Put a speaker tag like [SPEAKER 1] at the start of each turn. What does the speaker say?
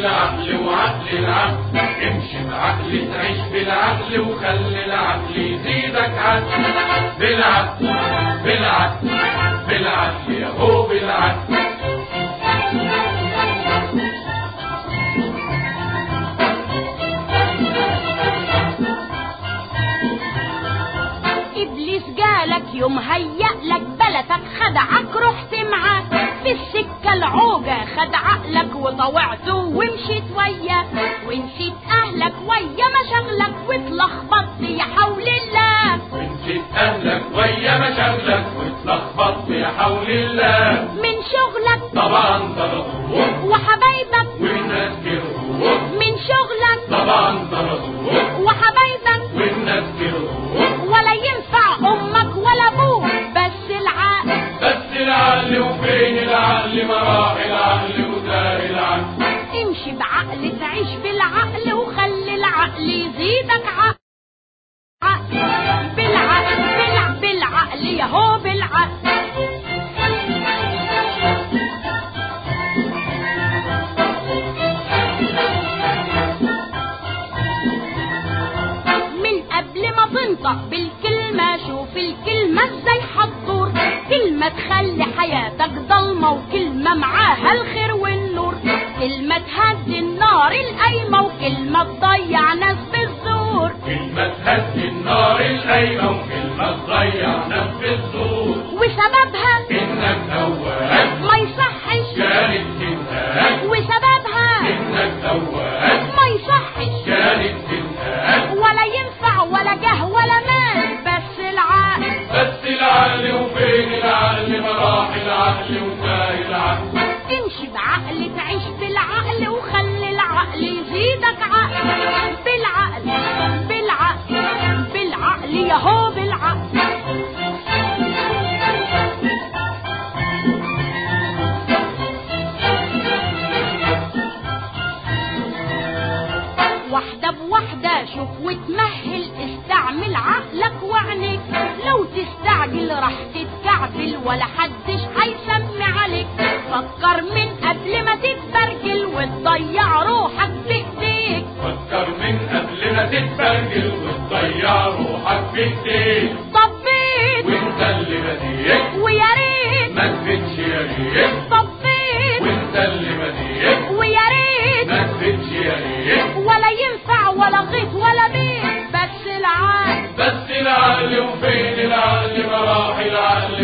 [SPEAKER 1] العقل وعقل العقل، امشي بعقل تعيش بالعقل وخلي العقل يزيدك عقل. بالعقل بالعقل بالعقل يا هو بالعقل.
[SPEAKER 2] إبليس جالك يوم هيألك بلدك خدعك رحت معاه في السكة العوجة، خد عقلك وطوعته ومشيت وياه، ونسيت أهلك ويا مشاغلك واتلخبطت يا حول الله.
[SPEAKER 1] ونسيت أهلك ويا مشاغلك واتلخبطت يا حول الله.
[SPEAKER 2] من شغلك
[SPEAKER 1] طبعا ضربوك
[SPEAKER 2] وحبايبك
[SPEAKER 1] والناس كرهوك.
[SPEAKER 2] من شغلك
[SPEAKER 1] طبعا ضربوك
[SPEAKER 2] وحبايبك
[SPEAKER 1] والناس كرهوك.
[SPEAKER 2] ولا ينفع أمك ولا أبوك بس العقل.
[SPEAKER 1] بس العقل وفين العقل ما راح العقل وزار العقل.
[SPEAKER 2] امشي بعقل تعيش بالعقل وخلي العقل يزيدك عقل. بالعقل بالعقل ياهو بالعقل. من قبل ما تنطق بالكلمة شوف الكلمة ازاي هتدور، كلمة تخلي حياتك ضلمة وكلمة معاها الخير والنور، كلمة تهدي النار القايمة وكلمة تضيع ناس بالزور.
[SPEAKER 1] كلمة تهدي النار القايمة وكلمة تضيع ناس بالزور.
[SPEAKER 2] وسببها
[SPEAKER 1] إنك أوقات
[SPEAKER 2] ما يصحش
[SPEAKER 1] كانت تنهاك.
[SPEAKER 2] وسببها
[SPEAKER 1] إنك أوقات
[SPEAKER 2] ما يصحش
[SPEAKER 1] كانت تنهاك.
[SPEAKER 2] ولا ينفع ولا جه ولا مال بس العقل.
[SPEAKER 1] بس العقل وفين العقل ما راح العقل وزار العقل.
[SPEAKER 2] امشي بعقل تعيش بالعقل وخلي العقل يزيدك عقل. بالعقل بالعقل بالعقل ياهو بالعقل. واحدة بواحدة شوف وتمهل، استعمل عقلك وعينيك، لو تستعجل راح تتكعبل ولا حدش هيسمي عليك. فكر من قبل ما تتبرجل وتضيع روحك بايديك.
[SPEAKER 1] فكر من قبل ما تتبرجل وتضيع روحك بايديك.
[SPEAKER 2] طبيت
[SPEAKER 1] وانت اللي بديك
[SPEAKER 2] ويا ريت
[SPEAKER 1] ما تفتش يا ريت.
[SPEAKER 2] طبيت
[SPEAKER 1] وانت اللي بديك
[SPEAKER 2] ويا ريت
[SPEAKER 1] ما تفتش يا ريت.
[SPEAKER 2] ولا ينفع ولا غيط ولا بيت بس العقل.
[SPEAKER 1] بس العقل وفين العقل ما راح العقل